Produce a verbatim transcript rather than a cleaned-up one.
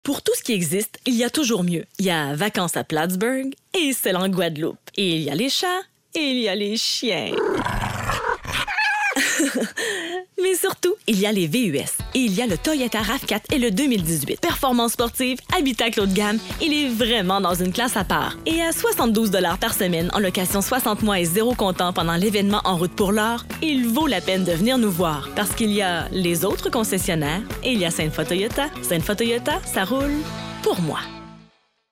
Pour tout ce qui existe, il y a toujours mieux. Il y a Vacances à Plattsburgh et celle en Guadeloupe. Et il y a les chats et il y a les chiens. Mais surtout, il y a les V U S. Et il y a le Toyota RAV quatre et le deux mille dix-huit. Performance sportive, habitacle haut de gamme, il est vraiment dans une classe à part. Et à soixante-douze dollars par semaine, en location soixante mois et zéro comptant pendant l'événement En route pour l'or, il vaut la peine de venir nous voir. Parce qu'il y a les autres concessionnaires et il y a Sainte-Foy Toyota. Sainte-Foy Toyota, ça roule pour moi.